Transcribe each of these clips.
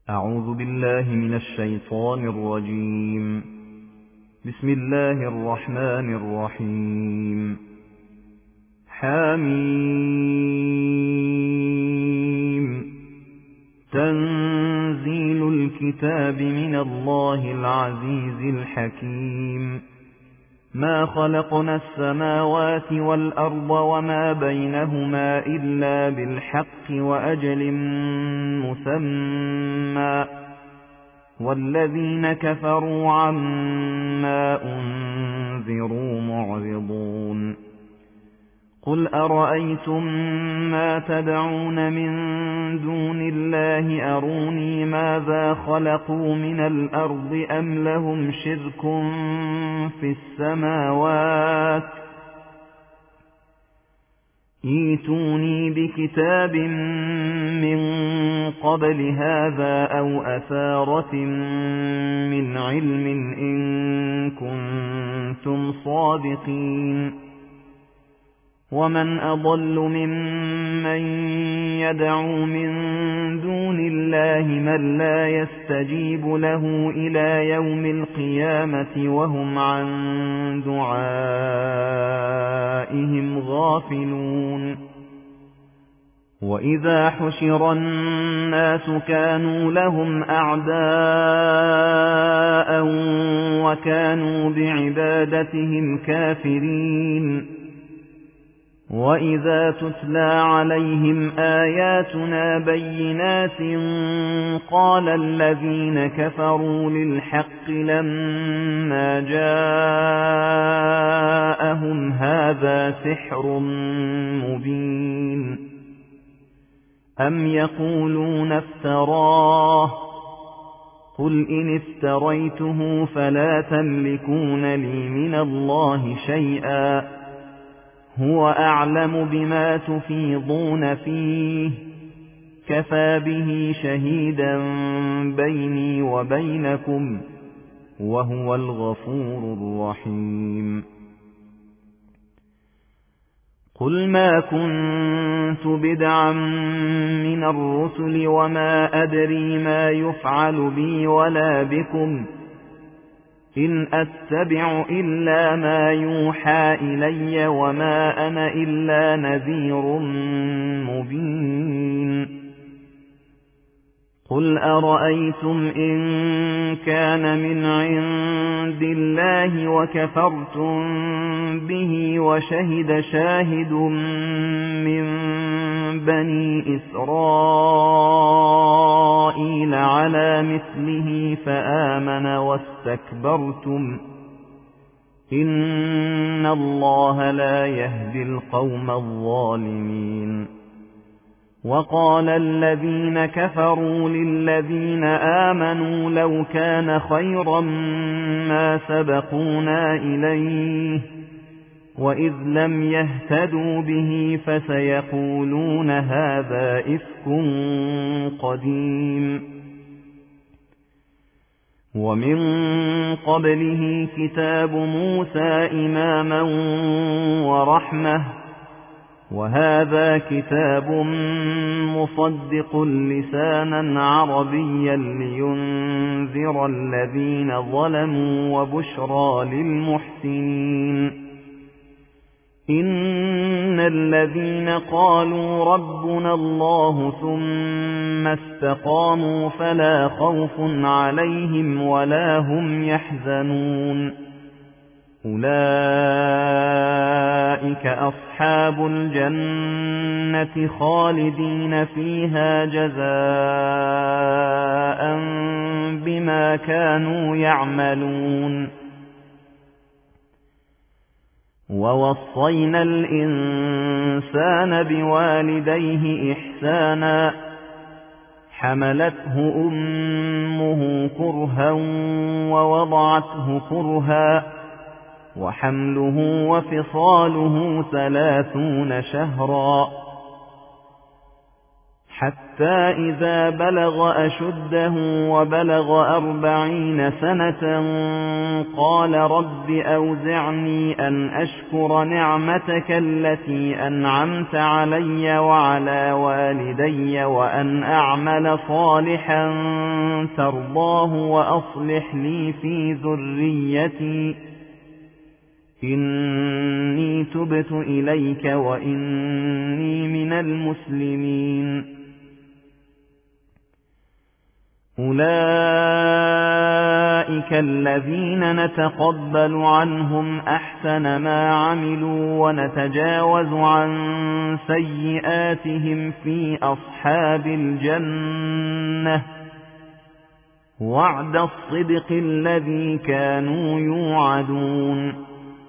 أعوذ بالله من الشيطان الرجيم. بسم الله الرحمن الرحيم. حميم. تنزيل الكتاب من الله العزيز الحكيم. ما خلقنا السماوات والأرض وما بينهما إلا بالحق وأجل مسمى، والذين كفروا عما أنذروا معرضون. قل أرأيتم ما تدعون من دون الله أروني ماذا خلقوا من الأرض أم لهم شرك في السماوات؟ ائتوني بكتاب من قبل هذا أو أثارة من علم إن كنتم صادقين. ومن أضل ممن يدعو من دون الله من لا يستجيب له إلى يوم القيامة وهم عن دعائهم غافلون. وإذا حشر الناس كانوا لهم أعداء وكانوا بعبادتهم كافرين. وإذا تتلى عليهم آياتنا بينات قال الذين كفروا للحق لما جاءهم هذا سحر مبين. أم يقولون افتراه؟ قل إن افتريته فلا تملكون لي من الله شيئا، هو أعلم بما تفيضون فيه، كفى به شهيدا بيني وبينكم، وهو الغفور الرحيم. قل ما كنت بدعا من الرسل وما أدري ما يفعل بي ولا بكم، إن أتبع إلا ما يوحى إلي وما أنا إلا نذير مبين. قل أرأيتم إن كان من عند الله وكفرتم به وشهد شاهد من بني إسرائيل على مثله فآمن واستكبرتم، إن الله لا يهدي القوم الظالمين. وقال الذين كفروا للذين آمنوا لو كان خيرا ما سبقونا إليه، وإذ لم يهتدوا به فسيقولون هذا إفك قديم. ومن قبله كتاب موسى إماما ورحمة، وهذا كتاب مصدق لسانا عربيا لينذر الذين ظلموا وبشرى للمحسنين. إن الذين قالوا ربنا الله ثم استقاموا فلا خوف عليهم ولا هم يحزنون، أولئك أصحاب الجنة خالدين فيها جزاء بما كانوا يعملون. ووصينا الإنسان بوالديه إحسانا، حملته أمه كرها ووضعته كرها، وحمله وفصاله 30 شهرا، حتى إذا بلغ أشده وبلغ 40 سنة قال رب أوزعني أن أشكر نعمتك التي أنعمت علي وعلى والدي وأن أعمل صالحا ترضاه وأصلح لي في ذريتي إني تبت إليك وإني من المسلمين. أولئك الذين نتقبل عنهم أحسن ما عملوا ونتجاوز عن سيئاتهم في أصحاب الجنة وعد الصدق الذي كانوا يوعدون.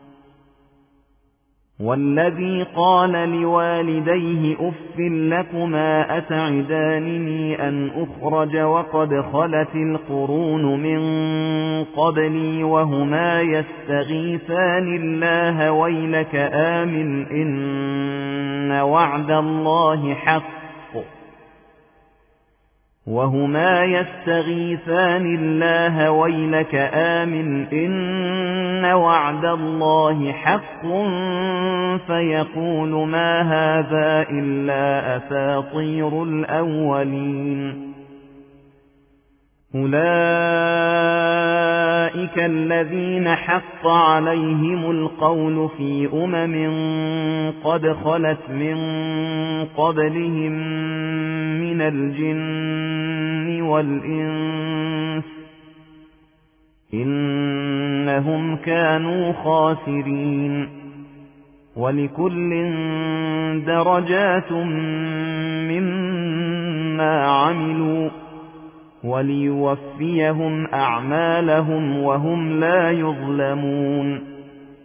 والذي قال لوالديه أف لكما أتعدانني أن أخرج وقد خلت القرون من قبلي وهما يستغيثان الله ويلك آمن إن وعد الله حق وهما يستغيثان الله ويلك آمن إن وعد الله حق فيقول ما هذا إلا أساطير الأولين. أولئك الذين حق عليهم القول في قد خلت من قبلهم من الجن والإنس إنهم كانوا خاسرين. ولكل درجات مما عملوا وليوفيهم أعمالهم وهم لا يظلمون.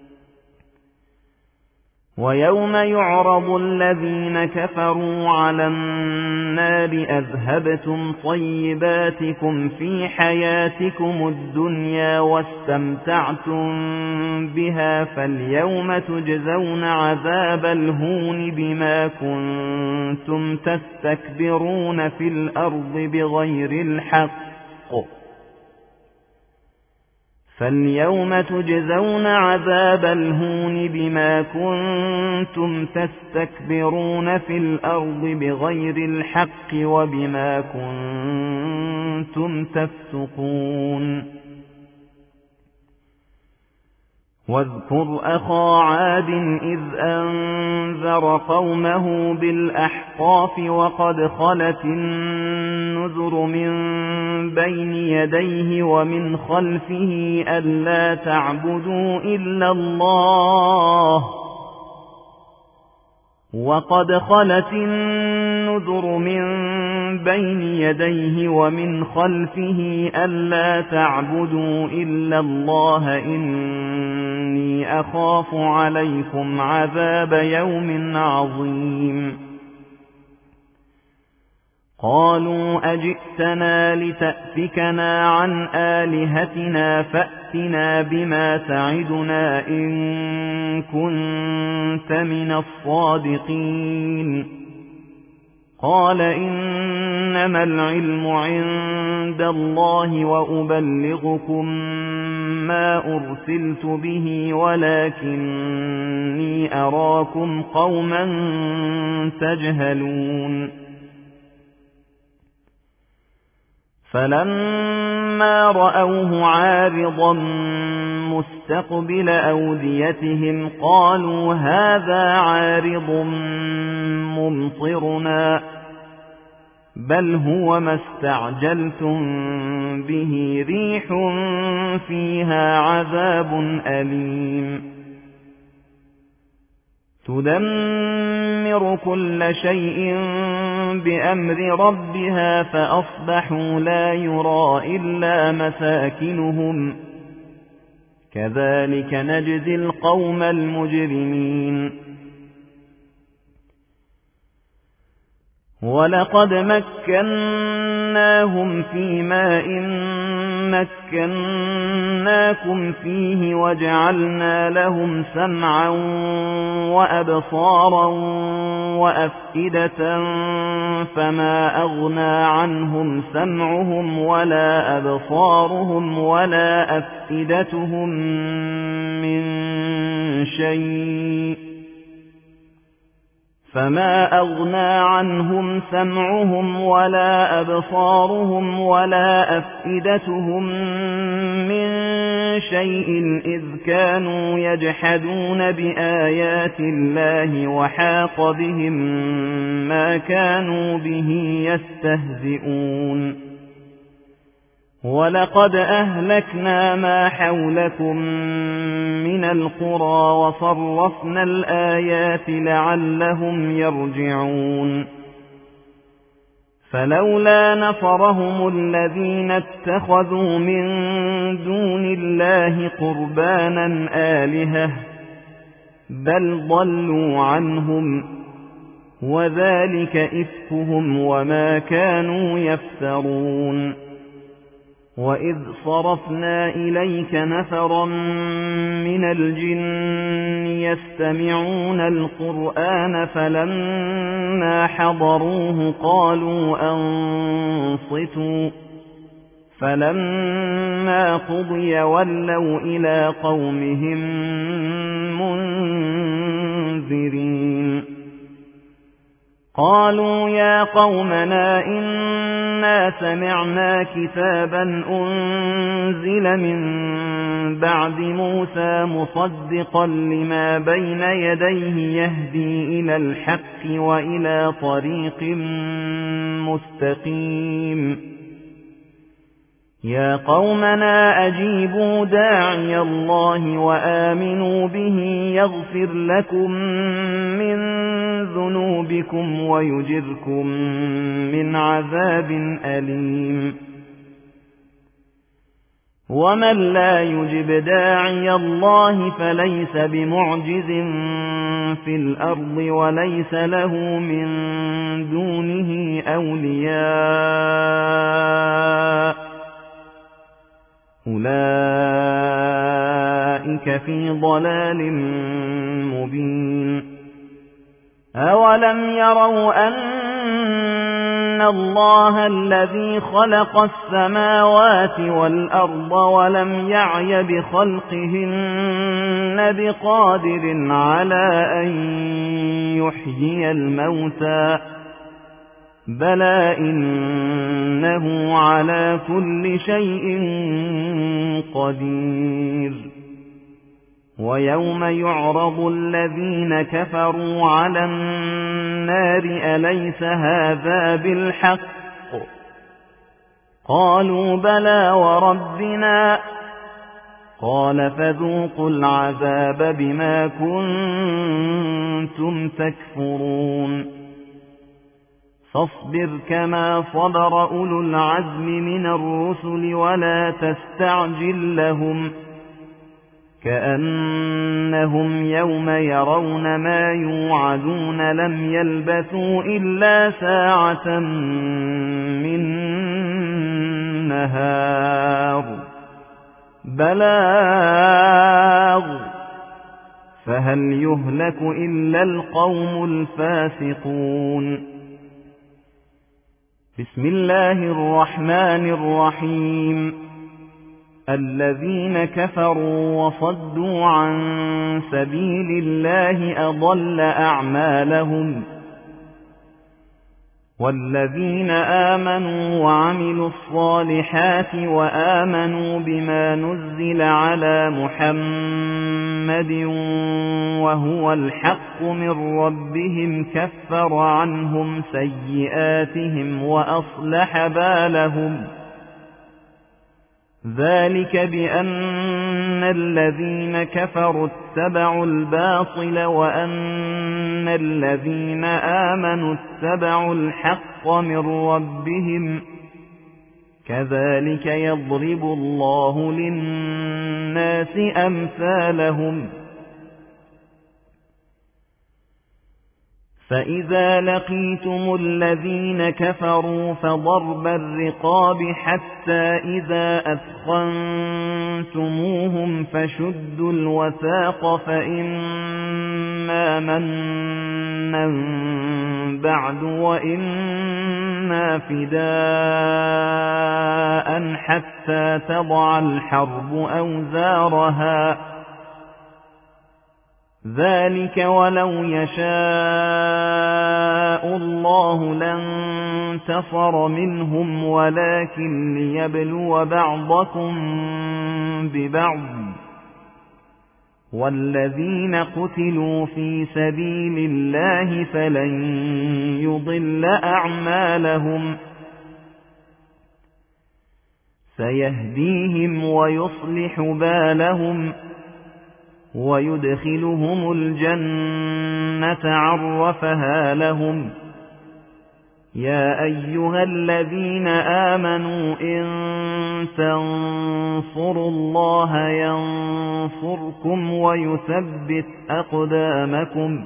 ويوم يعرض الذين كفروا على النار أذهبتم طيباتكم في حياتكم الدنيا واستمتعتم بها فاليوم تجزون عذاب الهون بما كنتم تستكبرون في الأرض بغير الحق فاليوم تجزون عذاب الهون بما كنتم تستكبرون في الأرض بغير الحق وبما كنتم تفسقون. واذكر أخا عاد إذ أنذر قومه بالأحقاف وقد خلت النذر من بين يديه ومن خلفه ألا تعبدوا إلا الله وقد خلت النذر من بين يديه ومن خلفه ألا تعبدوا إلا الله إني أخاف عليكم عذاب يوم عظيم. قالوا أجئتنا لتأفكنا عن آلهتنا فأتنا بما تعدنا إن كنت من الصادقين. قال إنما العلم عند الله وأبلغكم ما أرسلت به ولكني أراكم قوما تجهلون. فلما رأوه عارضا مستقبل أوديتهم قالوا هذا عارض ممطرنا بل هو ما استعجلتم به ريح فيها عذاب أليم تدمر كل شيء بأمر ربها فأصبحوا لا يرى إلا مساكنهم كذلك نجزي القوم المجرمين. وَلَقَدْ مَكَّنَّاهُمْ فِي مَاءٍ مَكَّنَّاكُمْ فِيهِ وَجَعَلْنَا لَهُمْ سَمْعًا وَأَبْصَارًا وَأَفْئِدَةً فَمَا أَغْنَى عَنْهُمْ سَمْعُهُمْ وَلَا أَبْصَارُهُمْ وَلَا أَفْئِدَتُهُم مِّن شَيْءٍ فما أغنى عنهم سمعهم ولا أبصارهم ولا أفئدتهم من شيء إذ كانوا يجحدون بآيات الله وحاق بهم ما كانوا به يستهزئون وَلَقَدْ أَهْلَكْنَا مَا حَوْلَكُمْ مِنَ الْقُرَى وَصَرَّفْنَا الْآيَاتِ لَعَلَّهُمْ يَرْجِعُونَ فَلَوْلَا نَصَرَهُمُ الَّذِينَ اتَّخَذُوا مِن دُونِ اللَّهِ قُرْبَانًا آلِهَةً بَلْ ضَلُّوا عَنْهُمْ وَذَلِكَ إِفْكُهُمْ وَمَا كَانُوا يَفْتَرُونَ وَإِذْ صَرَفْنَا إِلَيْكَ نَفَرًا مِنَ الْجِنِّ يَسْتَمِعُونَ الْقُرْآنَ فَلَمَّا حَضَرُوهُ قَالُوا أَنصِتُوا فَلَمَّا قُضِيَ وَلَّوْا إِلَى قَوْمِهِم مُنذِرِينَ قالوا يا قومنا إنا سمعنا كتابا أنزل من بعد موسى مصدقا لما بين يديه يهدي إلى الحق وإلى طريق مستقيم يا قومنا أجيبوا داعي الله وآمنوا به يغفر لكم من ذنوبكم ويجركم من عذاب أليم ومن لا يجب داعي الله فليس بمعجز في الأرض وليس له من دونه أولياء أولئك في ضلال مبين أولم يروا أن الله الذي خلق السماوات والأرض ولم يعي بخلقهن بقادر على أن يحيي الموتى بلى إنه على كل شيء قدير ويوم يعرض الذين كفروا على النار أليس هذا بالحق قالوا بلى وربنا قال فذوقوا العذاب بما كنتم تكفرون فاصبر كما صبر أولو العزم من الرسل ولا تستعجل لهم كأنهم يوم يرون ما يوعدون لم يلبثوا إلا ساعة من نهار بلاغ فهل يهلك إلا القوم الفاسقون بسم الله الرحمن الرحيم الذين كفروا وصدوا عن سبيل الله أضل أعمالهم والذين آمنوا وعملوا الصالحات وآمنوا بما نزل على محمد وهو الحق من ربهم كفر عنهم سيئاتهم وأصلح بالهم ذلك بأن الذين كفروا اتبعوا الباطل وأن الذين آمنوا اتبعوا الحق من ربهم كذلك يضرب الله للناس أمثالهم فإذا لقيتم الذين كفروا فضرب الرقاب حتى إذا أثخنتموهم فشدوا الوثاق فإما منا بعد وإما فداء حتى تضع الحرب أوزارها ذلك ولو يشاء الله لانتصر منهم ولكن ليبلو بعضكم ببعض والذين قتلوا في سبيل الله فلن يضل أعمالهم سيهديهم ويصلح بالهم ويدخلهم الجنة عرفها لهم يا أيها الذين آمنوا إن تنصروا الله ينصركم ويثبت أقدامكم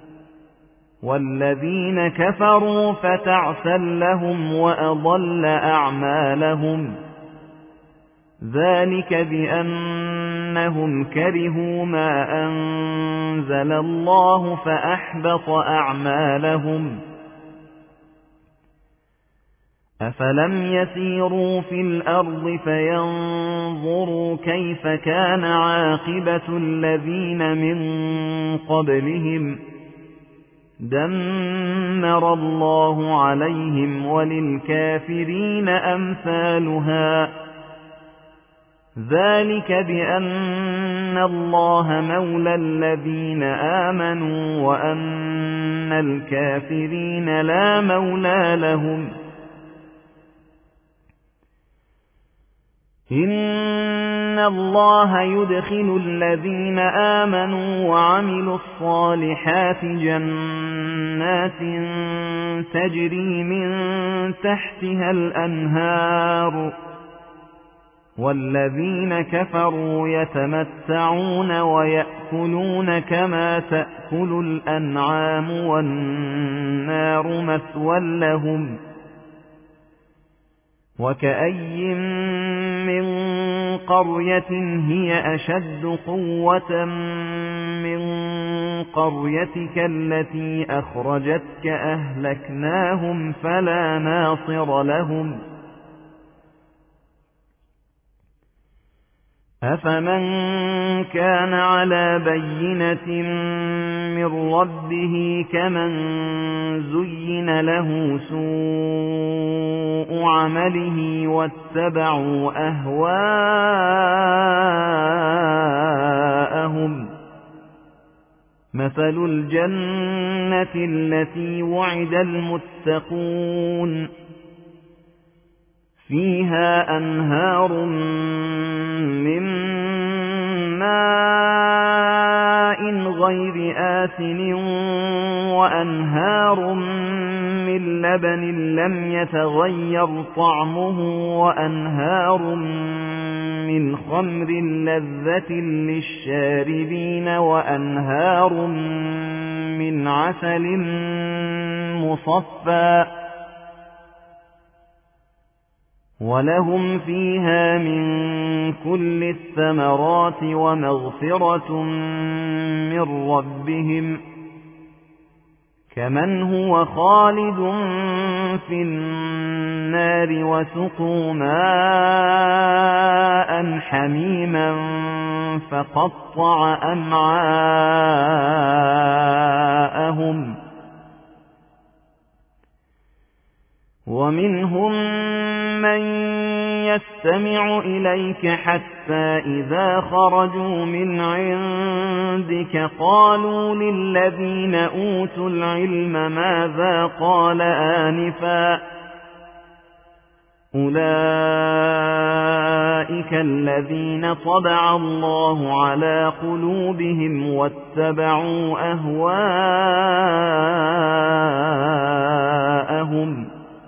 والذين كفروا فتعسا لهم وأضل أعمالهم ذلك بأنهم كرهوا ما أنزل الله فأحبط أعمالهم أفلم يسيروا في الأرض فينظروا كيف كان عاقبة الذين من قبلهم دمر الله عليهم وللكافرين أمثالها ذلك بأن الله مولى الذين آمنوا وأن الكافرين لا مولى لهم إن الله يدخل الذين آمنوا وعملوا الصالحات جنات تجري من تحتها الأنهار والذين كفروا يتمتعون ويأكلون كما تأكل الأنعام والنار مثوى لهم وكأي من قرية هي أشد قوة من قريتك التي أخرجتك أهلكناهم فلا ناصر لهم أفمن كان على بينة من ربه كمن زين له سوء عمله واتبعوا أهواءهم مثل الجنة التي وعد المتقون فيها أنهار من ماء غير آسن وأنهار من لبن لم يتغير طعمه وأنهار من خمر لذة للشاربين وأنهار من عسل مصفى ولهم فيها من كل الثمرات ومغفرة من ربهم كمن هو خالد في النار وسقوا ماء حميما فقطع أمعاءهم ومنهم من يستمع إليك حتى إذا خرجوا من عندك قالوا للذين أوتوا العلم ماذا قال آنفا أولئك الذين طبع الله على قلوبهم واتبعوا أهواءهم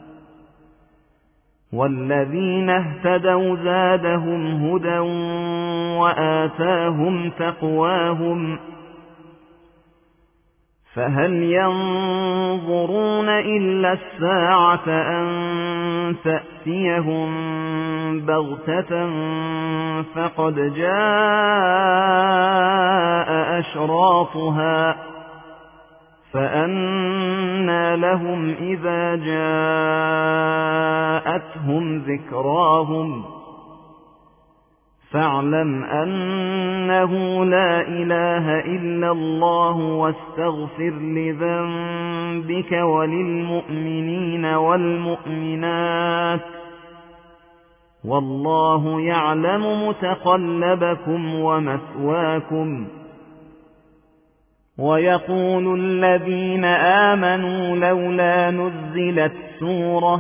والذين اهتدوا زادهم هدى وآتاهم تقواهم فهل ينظرون إلا الساعة أن تأتيهم بغتة فقد جاء أشراطها فأنى لهم إذا جاءتهم ذكراهم فاعلم أنه لا إله إلا الله واستغفر لذنبك وللمؤمنين والمؤمنات والله يعلم متقلبكم ومثواكم. ويقول الذين آمنوا لولا نزلت سورة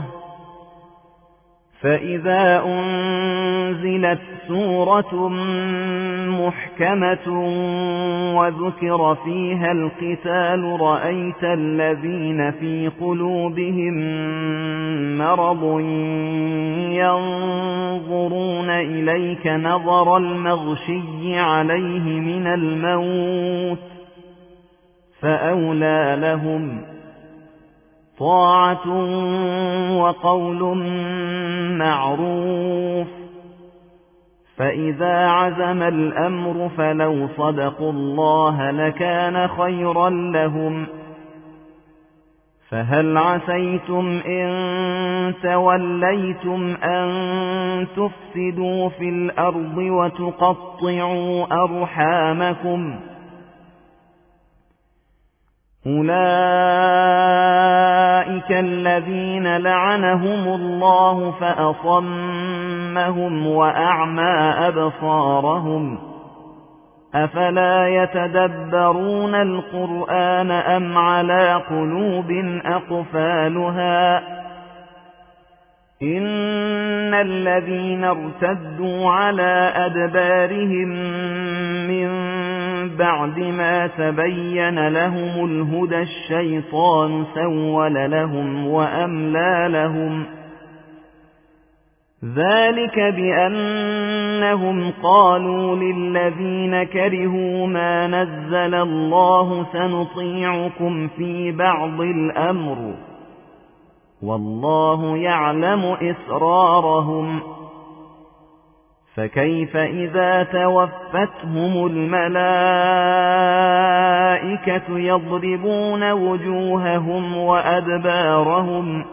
فإذا أنزلت سورة محكمة وذكر فيها القتال رأيت الذين في قلوبهم مرض ينظرون إليك نظر المغشي عليه من الموت فأولى لهم طاعة وقول معروف. فإذا عزم الأمر فلو صدقوا الله لكان خيرا لهم. فهل عسيتم إن توليتم أن تفسدوا في الأرض وتقطعوا أرحامكم أولئك الذين لعنهم الله فأصمهم وأعمى أبصارهم أفلا يتدبرون القرآن أم على قلوب أقفالها إن الذين ارتدوا على أدبارهم من بعد ما تبين لهم الهدى الشيطان سول لهم وأملى لهم ذلك بأنهم قالوا للذين كرهوا ما نزل الله سنطيعكم في بعض الأمر والله يعلم إسرارهم فكيف إذا توفتهم الملائكة يضربون وجوههم وأدبارهم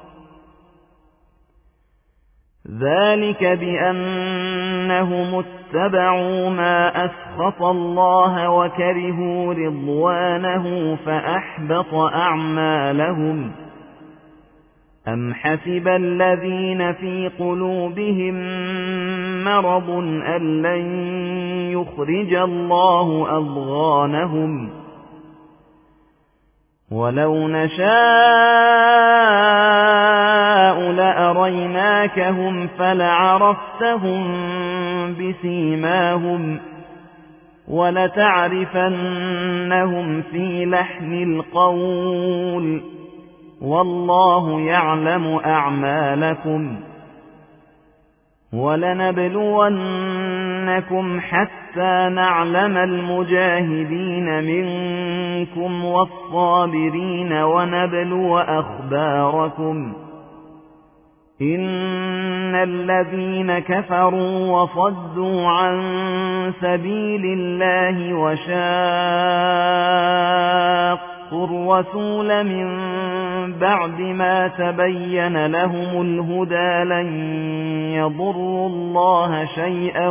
ذلك بأنهم اتبعوا ما أسخط الله وكرهوا رضوانه فأحبط أعمالهم أم حسب الذين في قلوبهم مرض أن لن يخرج الله أضغانهم ولو نشاء لأريناكهم فلعرفتهم بسيماهم ولتعرفنهم في لحن القول والله يعلم أعمالكم ولنبلونكم حتى نعلم المجاهدين منكم والصابرين ونبلو أخباركم إن الذين كفروا وصدوا عن سبيل الله وشاقوا الرسول من بعد ما تبين لهم الهدى لن يضروا الله شيئا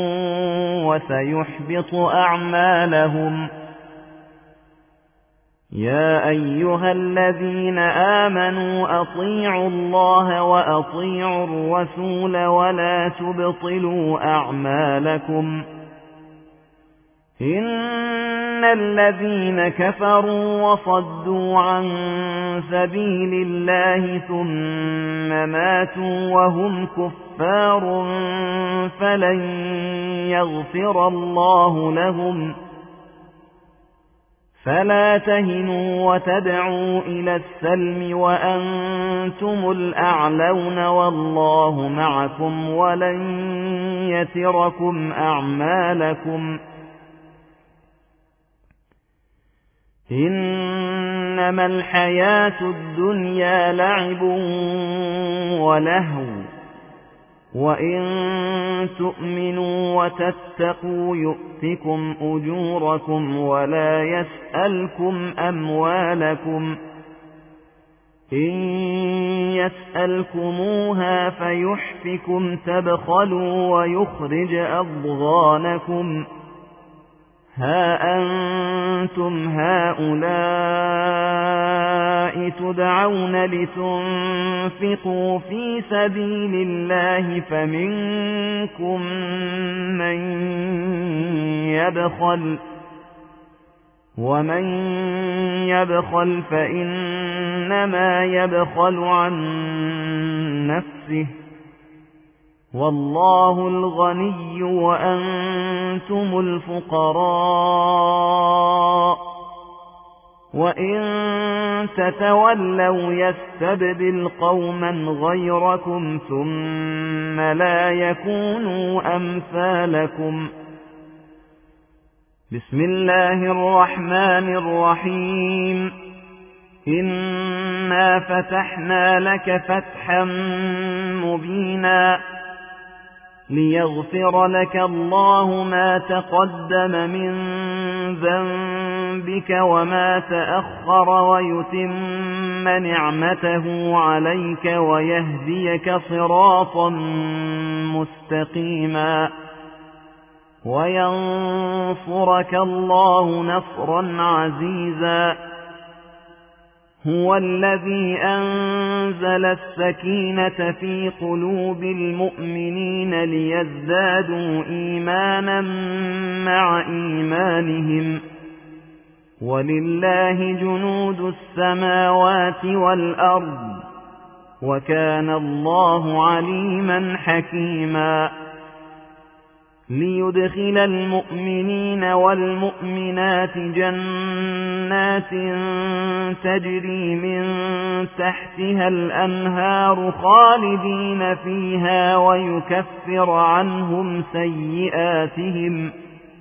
وسيحبط أعمالهم. يا أيها الذين آمنوا أطيعوا الله وأطيعوا الرسول ولا تبطلوا أعمالكم إن الذين كفروا وصدوا عن سبيل الله ثم ماتوا وهم كفار فلن يغفر الله لهم فلا تهنوا وتدعوا إلى السلم وأنتم الأعلون والله معكم ولن يتركم أعمالكم إنما الحياة الدنيا لعب ولهو وإن تؤمنوا وتتقوا يؤتكم أجوركم ولا يسألكم أموالكم إن يسألكموها فيحفكم تبخلوا ويخرج أضغانكم ها أنتم هؤلاء تدعون لتنفقوا في سبيل الله فمنكم من يبخل ومن يبخل فإنما يبخل عن نفسه والله الغني وأنتم الفقراء وإن تتولوا يستبدل قوما غيركم ثم لا يكونوا أمثالكم. بسم الله الرحمن الرحيم. إنا فتحنا لك فتحا مبينا ليغفر لك الله ما تقدم من ذنبك وما تأخر ويتم نعمته عليك ويهديك صراطا مستقيما وينصرك الله نصرا عزيزا. هو الذي أنزل السكينة في قلوب المؤمنين ليزدادوا إيمانا مع إيمانهم ولله جنود السماوات والأرض وكان الله عليما حكيما. ليدخل المؤمنين والمؤمنات جنات تجري من تحتها الأنهار خالدين فيها ويكفر عنهم سيئاتهم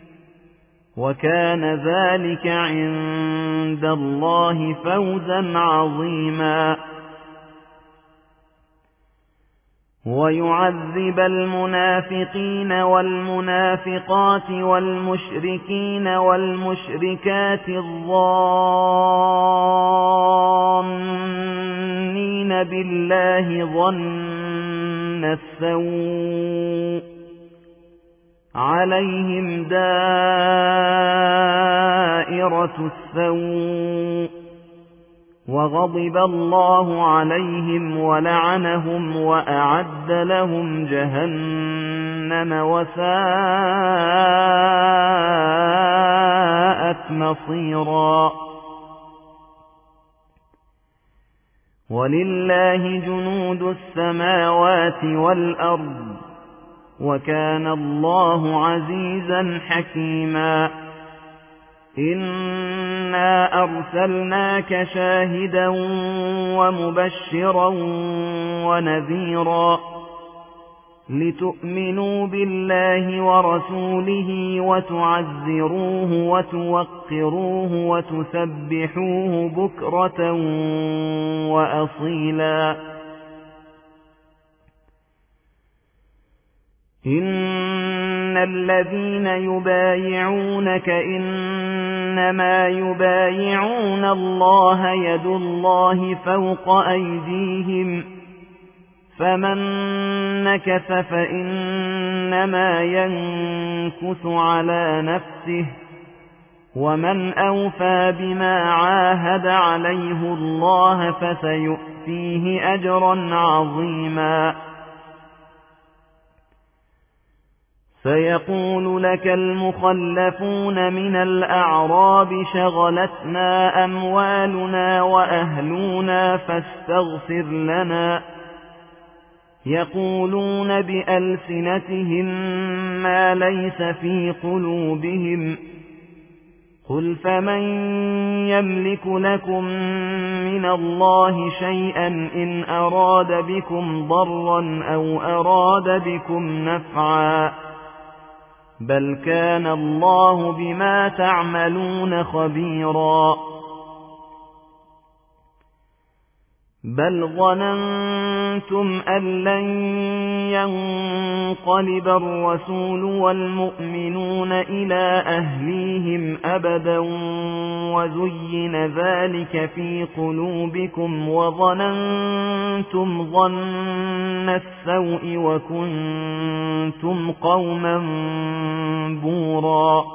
وكان ذلك عند الله فوزا عظيما. ويعذب المنافقين والمنافقات والمشركين والمشركات الظانين بالله ظن السوء عليهم دائرة السوء وغضب الله عليهم ولعنهم وأعد لهم جهنم وساءت مصيرا. ولله جنود السماوات والأرض وكان الله عزيزا حكيما. إنا أرسلناك شاهدا ومبشرا ونذيرا لتؤمنوا بالله ورسوله وتعزروه وتوقروه وتسبحوه بكرة وأصيلا. إن الذين يبايعونك إنما يبايعون الله يد الله فوق أيديهم فمن نكث فإنما ينكث على نفسه ومن أوفى بما عاهد عليه الله فسيؤتيه أجرا عظيما. سيقول لك المخلفون من الأعراب شغلتنا أموالنا وأهلنا فاستغفر لنا يقولون بألسنتهم ما ليس في قلوبهم قل فمن يملك لكم من الله شيئا إن أراد بكم ضرا أو أراد بكم نفعا بل كان الله بما تعملون خبيرا. بل ظننتم أن لن ينقلب الرسول والمؤمنون إلى أهليهم أبدا وزين ذلك في قلوبكم وظننتم ظن السوء وكنتم قوما بورا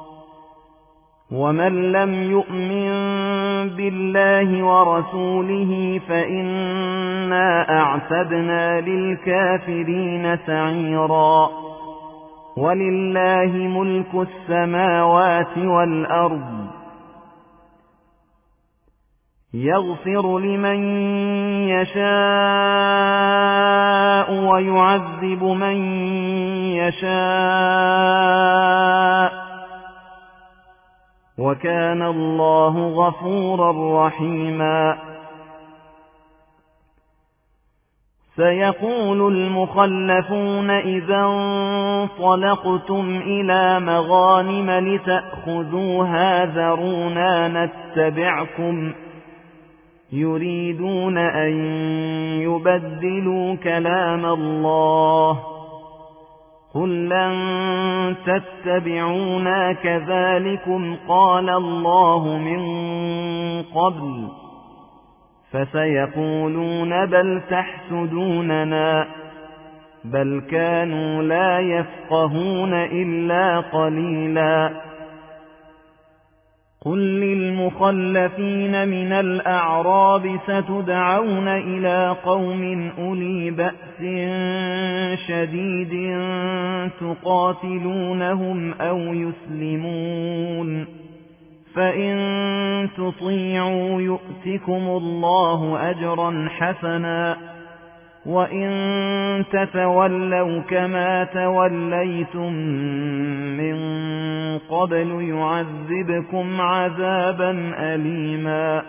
ومن لم يؤمن بالله ورسوله فإنا أعتدنا للكافرين سعيرا ولله ملك السماوات والأرض يغفر لمن يشاء ويعذب من يشاء وكان الله غفورا رحيما سيقول المخلفون إذا انطلقتم إلى مغانم لتأخذوها ذرونا نتبعكم يريدون أن يبدلوا كلام الله قل لن تتبعونا كذلكم قال الله من قبل فسيقولون بل تحسدوننا بل كانوا لا يفقهون إلا قليلا قل للمخلفين من الأعراب ستدعون إلى قوم أولي بأس شديد تقاتلونهم أو يسلمون فإن تطيعوا يؤتكم الله أجرا حسنا وإن تتولوا كما توليتم من قبل يعذبكم عذابا أليما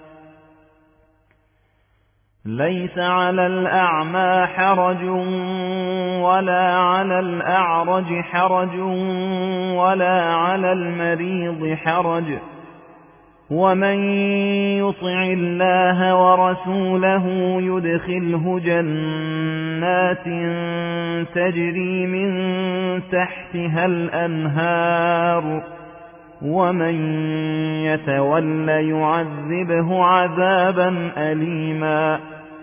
ليس على الأعمى حرج ولا على الأعرج حرج ولا على المريض حرج ومن يطع الله ورسوله يدخله جنات تجري من تحتها الأنهار ومن يتول يعذبه عذابا أليما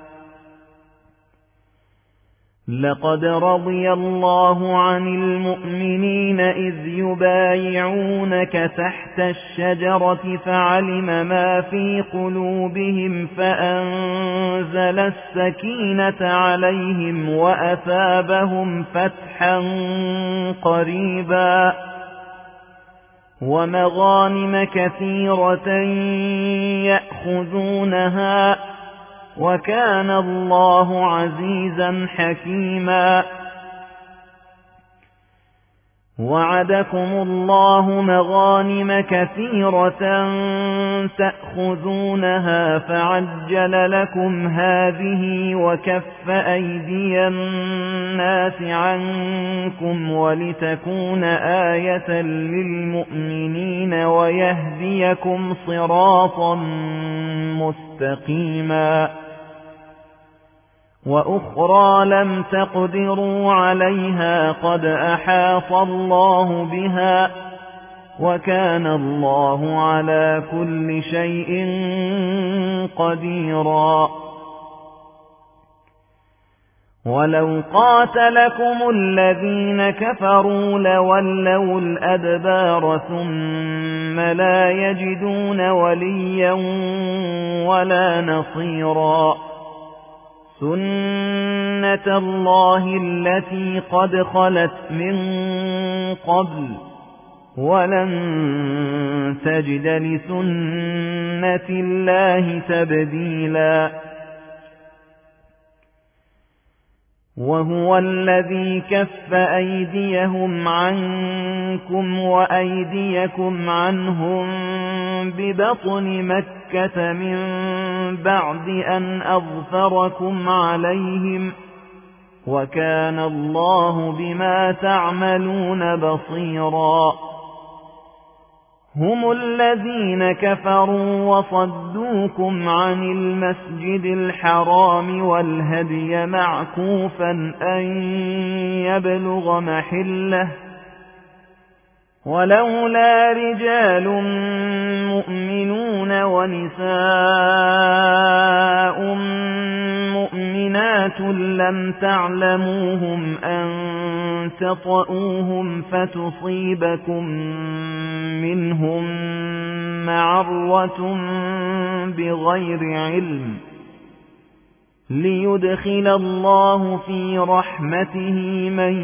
لقد رضي الله عن المؤمنين إذ يبايعونك تحت الشجرة فعلم ما في قلوبهم فأنزل السكينة عليهم وأثابهم فتحا قريبا ومغانم كثيرة يأخذونها وكان الله عزيزا حكيما وعدكم الله مغانم كثيرة تأخذونها فعجل لكم هذه وكف أيدي الناس عنكم ولتكون آية للمؤمنين ويهديكم صراطا مستقيما وأخرى لم تقدروا عليها قد أحاط الله بها وكان الله على كل شيء قديرا ولو قاتلكم الذين كفروا لولوا الأدبار ثم لا يجدون وليا ولا نصيرا سنة الله التي قد خلت من قبل ولن تجد لسنة الله تبديلا وهو الذي كف أيديهم عنكم وأيديكم عنهم ببطن مكة من بعد أن أظفركم عليهم وكان الله بما تعملون بصيرا هم الذين كفروا وصدوكم عن المسجد الحرام والهدي معكوفا أن يبلغ محله ولولا رجال مؤمنون ونساء مؤمنات لم تعلموهم أن تطؤوهم فتصيبكم منهم معرة بغير علم ليدخل الله في رحمته من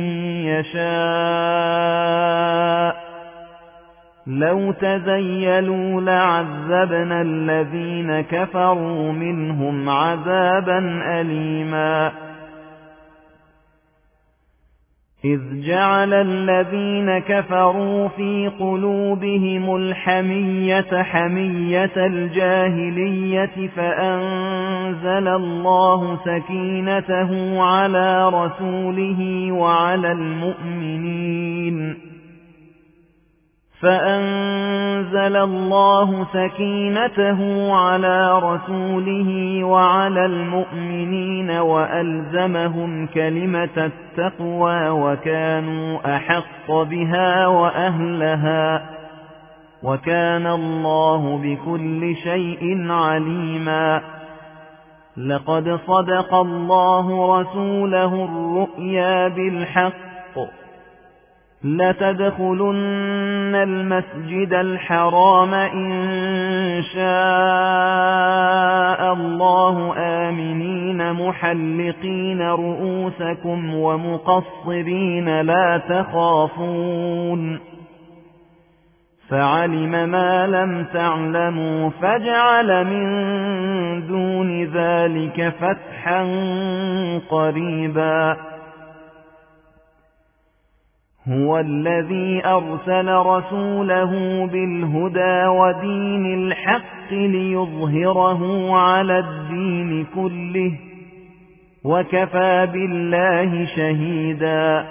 يشاء لو تزيلوا لعذبنا الذين كفروا منهم عذابا أليما إذ جعل الذين كفروا في قلوبهم الحمية حمية الجاهلية فأنزل الله سكينته على رسوله وعلى المؤمنين وألزمهم كلمة التقوى وكانوا أحق بها وأهلها وكان الله بكل شيء عليما لقد صدق الله رسوله الرؤيا بالحق لتدخلن المسجد الحرام إن شاء الله آمنين محلقين رؤوسكم ومقصرين لا تخافون فعلم ما لم تعلموا فجعل من دون ذلك فتحا قريبا هو الذي أرسل رسوله بالهدى ودين الحق ليظهره على الدين كله وكفى بالله شهيدا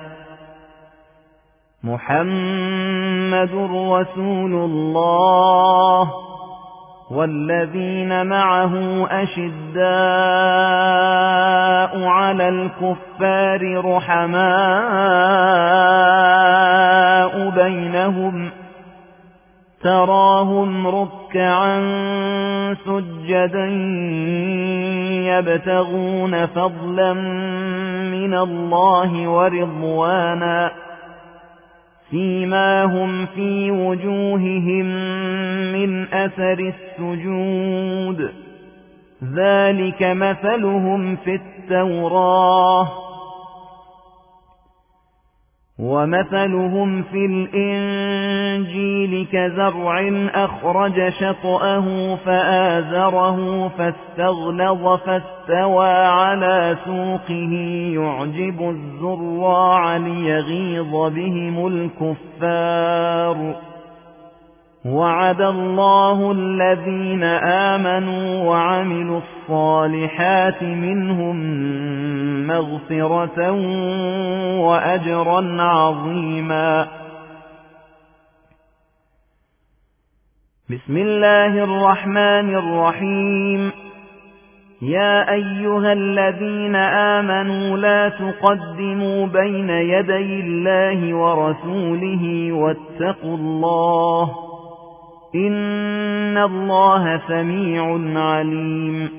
محمد رسول الله والذين معه أشداء على الكفار رحماء بينهم تراهم ركعا سجدا يبتغون فضلا من الله ورضوانا سيماهم في وجوههم من أثر السجود ذلك مثلهم في التوراة ومثلهم في الإنجيل كزرع أخرج شطأه فآزره فاستغلظ فاستوى على سوقه يعجب الزراع ليغيظ بهم الكفار وعد الله الذين آمنوا وعملوا الصالحات منهم مغفرة وأجرا عظيما بسم الله الرحمن الرحيم يا أيها الذين آمنوا لا تقدموا بين يدي الله ورسوله واتقوا الله إن الله سميع عليم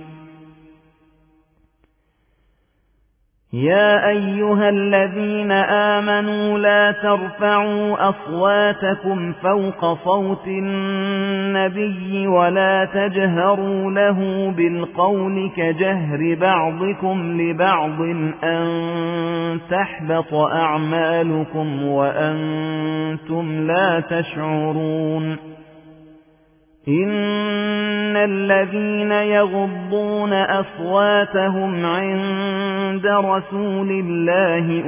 يا أيها الذين آمنوا لا ترفعوا أصواتكم فوق صوت النبي ولا تجهروا له بالقول كجهر بعضكم لبعض أن تحبط أعمالكم وأنتم لا تشعرون إن الذين يغضون أصواتهم عند رسول الله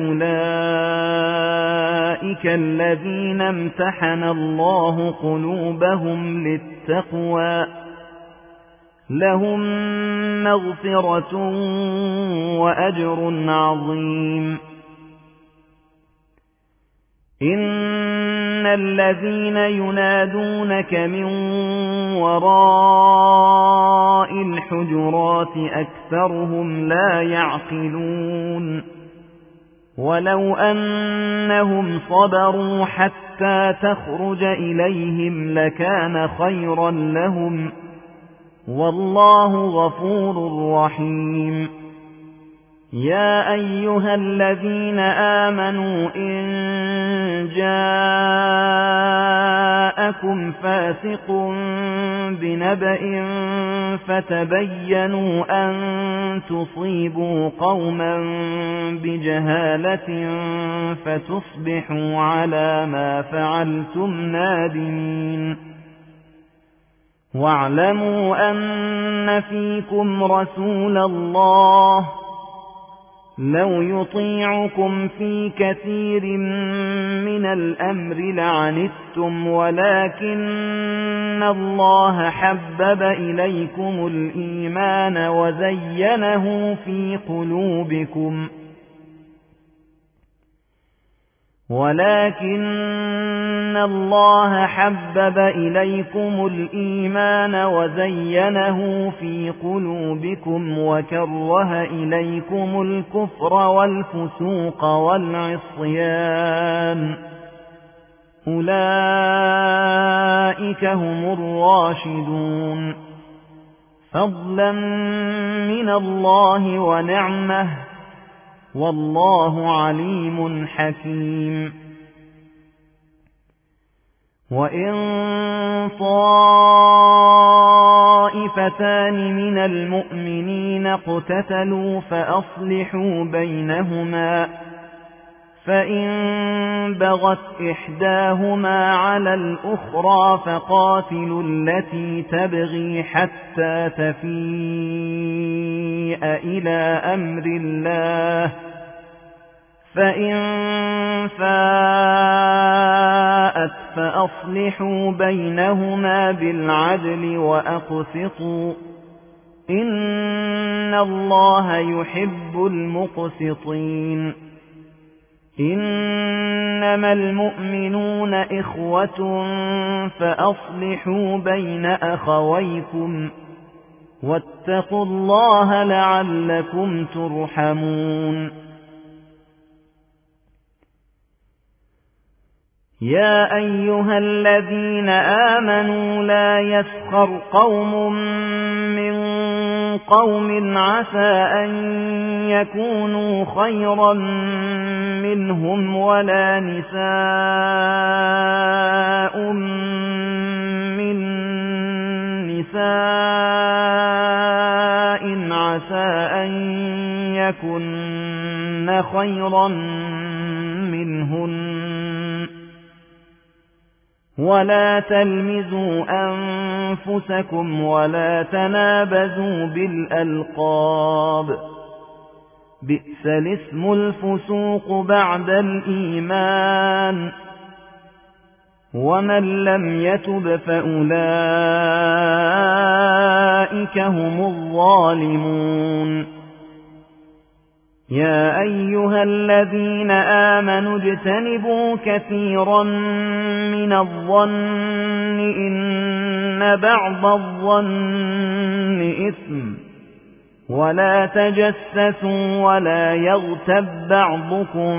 أولئك الذين امتحن الله قلوبهم للتقوى لهم مغفرة وأجر عظيم إن الذين ينادونك من وراء الحجرات أكثرهم لا يعقلون ولو أنهم صبروا حتى تخرج إليهم لكان خيرا لهم والله غفور رحيم يا أيها الذين آمنوا إن جاءكم فاسق بنبأ فتبينوا أن تصيبوا قوما بجهالة فتصبحوا على ما فعلتم نادمين واعلموا أن فيكم رسول الله لو يطيعكم في كثير من الأمر لعنتم ولكن الله حبب إليكم الإيمان وزينه في قلوبكم وكره إليكم الكفر والفسوق والعصيان أولئك هم الراشدون فضلا من الله ونعمه والله عليم حكيم وإن طائفتان من المؤمنين اقتتلوا فأصلحوا بينهما فإن بغت إحداهما على الأخرى فقاتلوا التي تبغي حتى تفيء إلى أمر الله فإن فاءت فأصلحوا بينهما بالعدل وأقسطوا إن الله يحب المقسطين إنما المؤمنون إخوة فأصلحوا بين أخويكم واتقوا الله لعلكم ترحمون يا أيها الذين آمنوا لا يسخر قوم من قوم عسى أن يكونوا خيرا منهم ولا نساء من نساء عسى أن يكن خيرا منهن ولا تلمزوا أنفسكم ولا تنابزوا بالألقاب بئس الاسم الفسوق بعد الإيمان ومن لم يتب فأولئك هم الظالمون يا أيها الذين آمنوا اجتنبوا كثيرا من الظن إن بعض الظن إثم ولا تجسسوا ولا يغتب بعضكم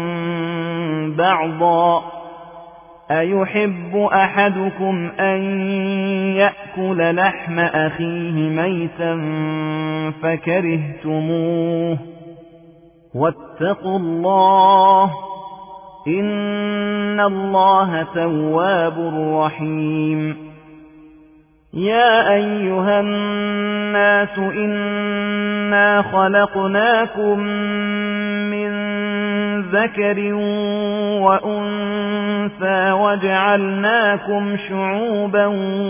بعضا أيحب أحدكم أن يأكل لحم أخيه ميتا فكرهتموه واتقوا الله إن الله تواب رحيم يا أيها الناس إنا خلقناكم من ذكر وأنثى وجعلناكم شعوبا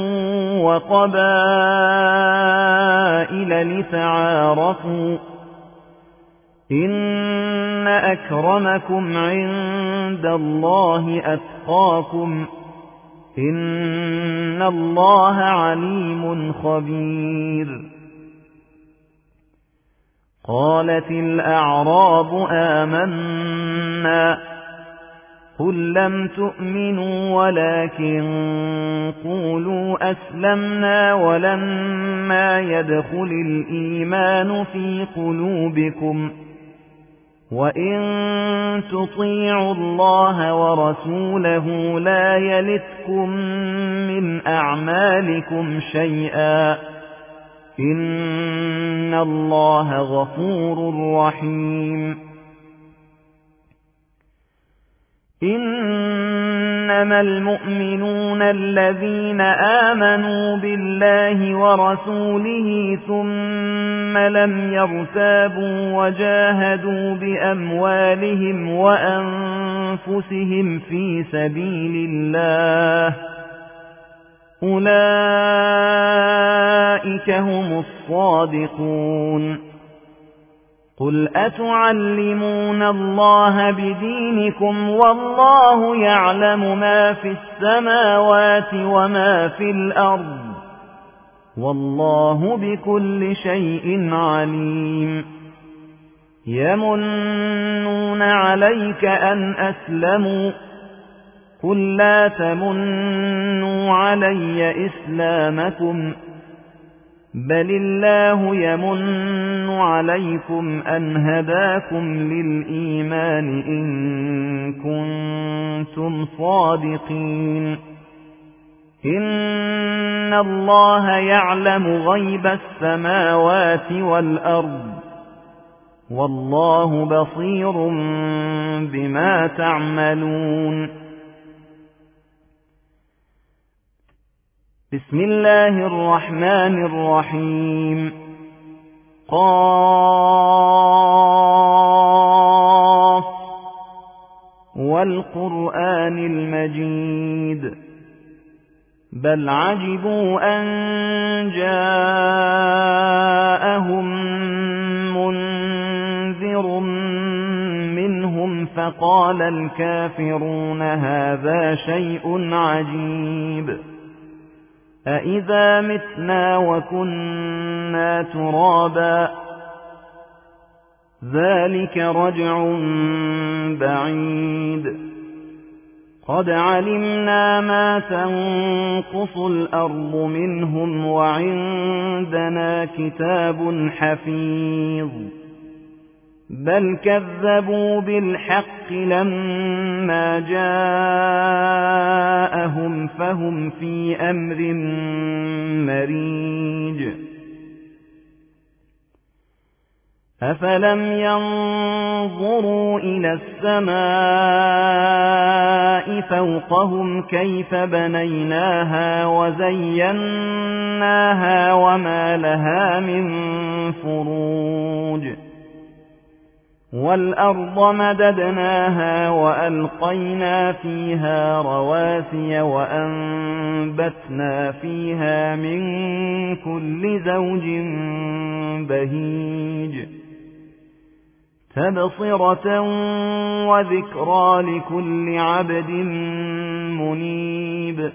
وقبائل لتعارفوا إن أكرمكم عند الله أتقاكم إن الله عليم خبير قالت الأعراب آمنا قل لم تؤمنوا ولكن قولوا أسلمنا ولما يدخل الإيمان في قلوبكم وإن تطيعوا الله ورسوله لا يلتكم من أعمالكم شيئا إن الله غفور رحيم إنما المؤمنون الذين آمنوا بالله ورسوله ثم لم يرتابوا وجاهدوا بأموالهم وأنفسهم في سبيل الله أولئك هم الصادقون قل أتعلمون الله بدينكم والله يعلم ما في السماوات وما في الأرض والله بكل شيء عليم يمنون عليك أن أسلموا قل لا تمنوا علي إسلامكم بل الله يمن عليكم أن هداكم للإيمان إن كنتم صادقين إن الله يعلم غيب السماوات والأرض والله بصير بما تعملون بسم الله الرحمن الرحيم قاف والقرآن المجيد بل عجبوا أن جاءهم منذر منهم فقال الكافرون هذا شيء عجيب أإذا متنا وكنا ترابا ذلك رجع بعيد قد علمنا ما تنقص الأرض منهم وعندنا كتاب حفيظ بل كذبوا بالحق لما جاءهم فهم في أمر مريج أفلم ينظروا إلى السماء فوقهم كيف بنيناها وزيناها وما لها من فروج والأرض مددناها وألقينا فيها رواسي وأنبتنا فيها من كل زوج بهيج تبصرة وذكرى لكل عبد منيب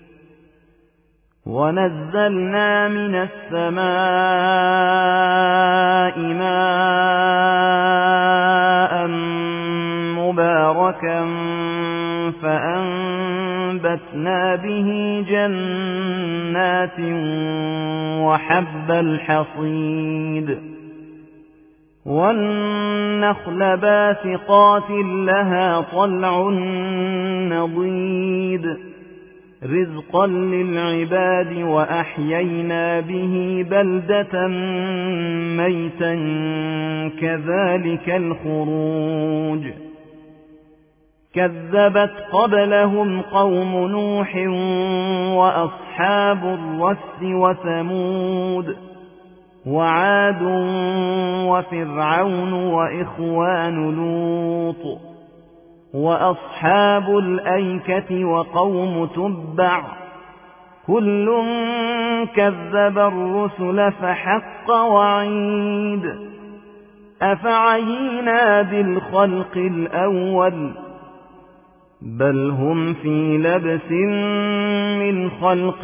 ونزلنا من السماء ماء مباركا فأنبتنا به جنات وحب الحصيد والنخل باسقات لها طلع نضيد رزقا للعباد وأحيينا به بلدة ميتا كذلك الخروج كذبت قبلهم قوم نوح وأصحاب الرس وثمود وعاد وفرعون وإخوان لوط وأصحاب الأيكة وقوم تبع كل كذب الرسل فحق وعيد أفعينا بالخلق الأول بل هم في لبس من خلق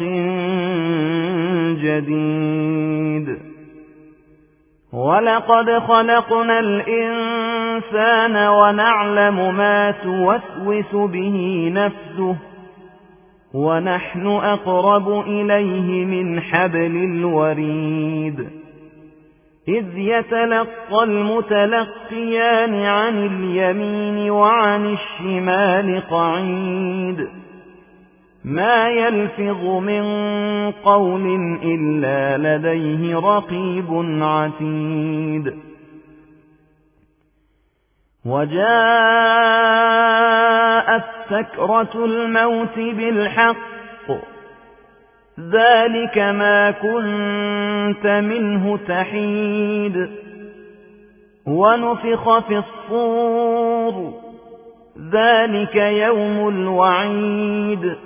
جديد ولقد خلقنا الإنسان الإنسان ونعلم ما توسوس به نفسه ونحن أقرب إليه من حبل الوريد إذ يتلقى المتلقيان عن اليمين وعن الشمال قعيد ما يلفظ من قول إلا لديه رقيب عتيد وجاءت سكرة الموت بالحق ذلك ما كنت منه تحيد ونفخ في الصور ذلك يوم الوعيد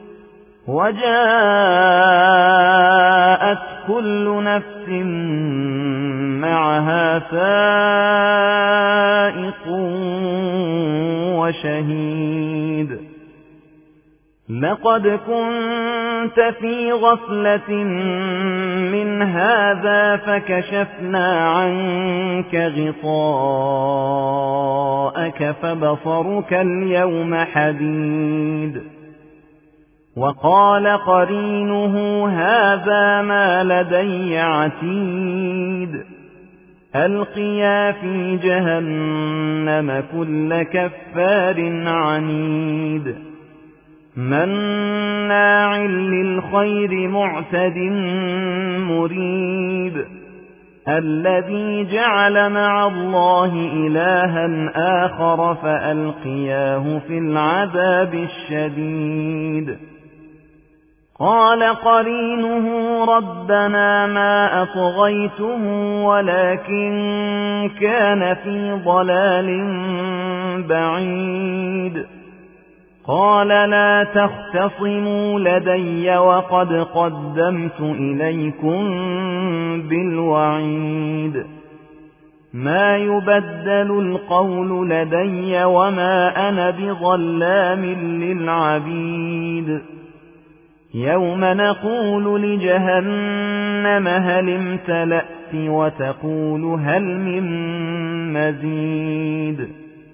وجاءت كل نفس معها سائق وشهيد لقد كنت في غفلة من هذا فكشفنا عنك غطاءك فبصرك اليوم حديد وقال قرينه هذا ما لدي عتيد ألقيا في جهنم كل كفار عنيد مناع للخير معتد مريب الذي جعل مع الله إلها آخر فألقياه في العذاب الشديد قال قرينه ربنا ما أطغيته ولكن كان في ضلال بعيد قال لا تختصموا لدي وقد قدمت إليكم بالوعيد ما يبدل القول لدي وما أنا بظلام للعبيد يوم نقول لجهنم هل امتلأت وتقول هل من مزيد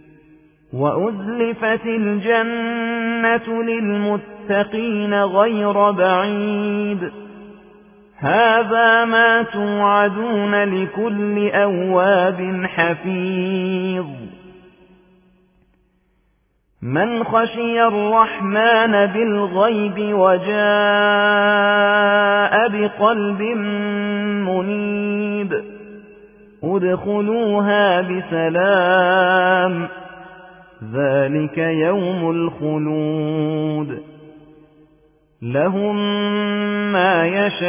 وأزلفت الجنة للمتقين غير بعيد هذا ما توعدون لكل أواب حفيظ من خشي الرحمن بالغيب وجاء بقلب منيب ادخلوها بسلام ذلك يوم الخلود لهم ما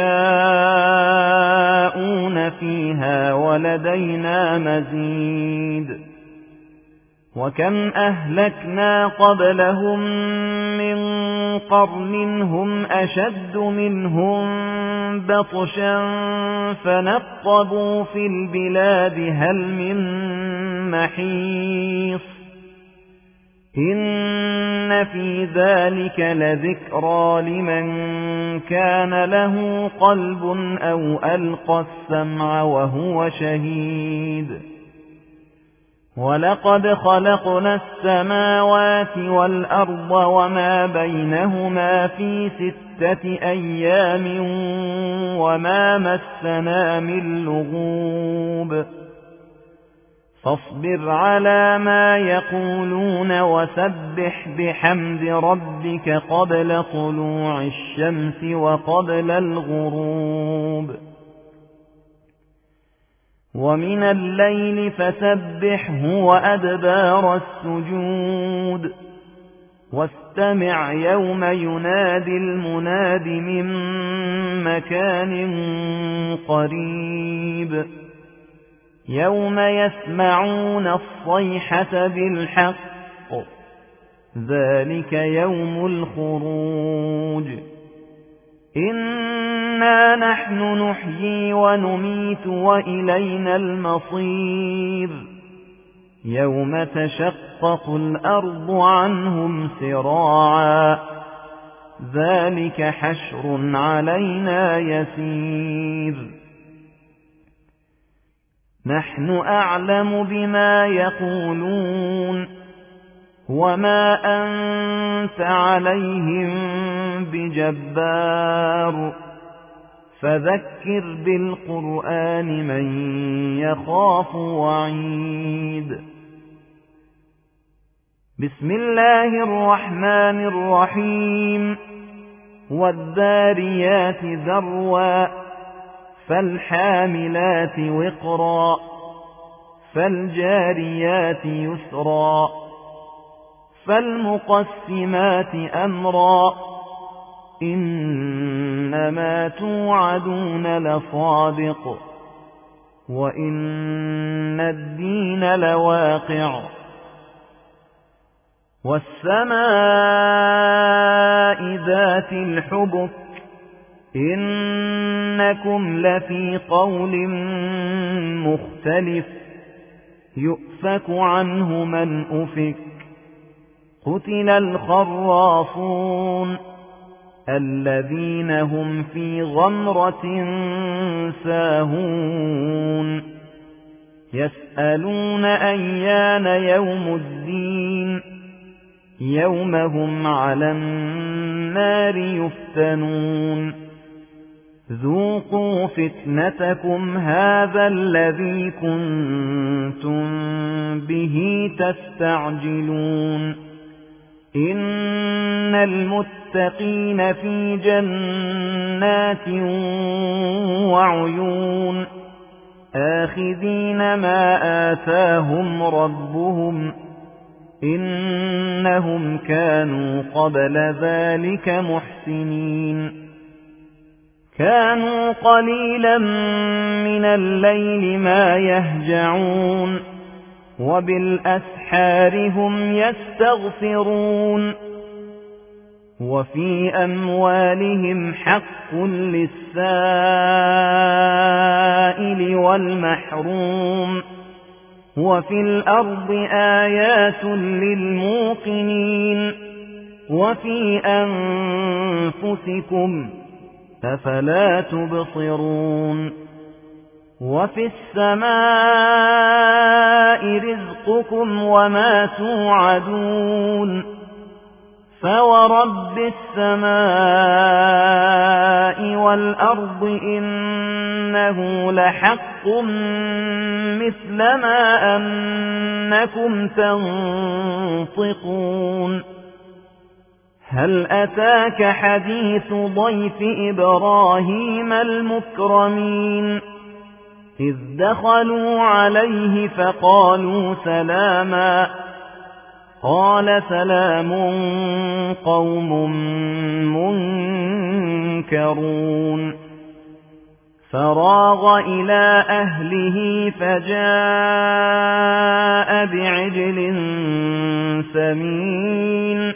يشاءون فيها ولدينا مزيد وكم أهلكنا قبلهم من قرن هم أشد منهم بطشا فنقبوا في البلاد هل من محيص إن في ذلك لذكرى لمن كان له قلب أو ألقى السمع وهو شهيد ولقد خلقنا السماوات والأرض وما بينهما في 6 أيام وما مسنا من لغوب فاصبر على ما يقولون وسبح بحمد ربك قبل طلوع الشمس وقبل الغروب ومن الليل فسبحه وأدبار السجود واستمع يوم ينادي المناد من مكان قريب يوم يسمعون الصيحة بالحق ذلك يوم الخروج إنا نحن نحيي ونميت وإلينا المصير يوم تشقق الأرض عنهم سراعا ذلك حشر علينا يسير نحن أعلم بما يقولون وما أنت عليهم بجبار فذكر بالقرآن من يخاف وعيد بسم الله الرحمن الرحيم والذاريات ذروا فالحاملات وقرا فالجاريات يسرا فالمقسمات أمرا إنما توعدون لصادق وإن الدين لواقع والسماء ذات الحبك إنكم لفي قول مختلف يؤفك عنه من أفك قتل الخراصون الذين هم في غمرة ساهون يسألون أيان يوم الدين يوم هم على النار يفتنون ذوقوا فتنتكم هذا الذي كنتم به تستعجلون إن المتقين في جنات وعيون آخذين ما آتاهم ربهم إنهم كانوا قبل ذلك محسنين كانوا قليلا من الليل ما يهجعون وبالأسحار هم يستغفرون وفي أموالهم حق للسائل والمحروم وفي الأرض آيات للموقنين وفي أنفسكم أفلا تبصرون وفي السماء رزقكم وما توعدون فورب السماء والأرض إنه لحق مثل ما أنكم تنطقون هل أتاك حديث ضيف إبراهيم المكرمين إذ دخلوا عليه فقالوا سلاما قال سلام قوم منكرون فراغ إلى أهله فجاء بعجل سمين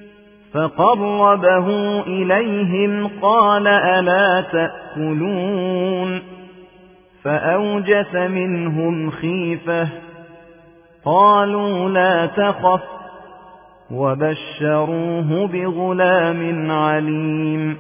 فقربه إليهم قال ألا تأكلون فأوجس منهم خيفة قالوا لا تخف وبشروه بغلام عليم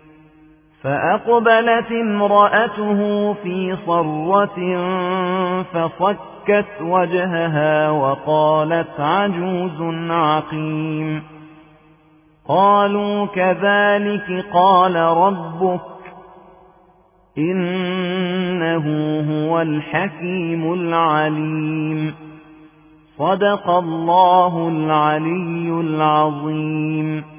فأقبلت امرأته في صرة فصكت وجهها وقالت عجوز عقيم قالوا كذلك قال ربك إنه هو الحكيم العليم صدق الله العلي العظيم.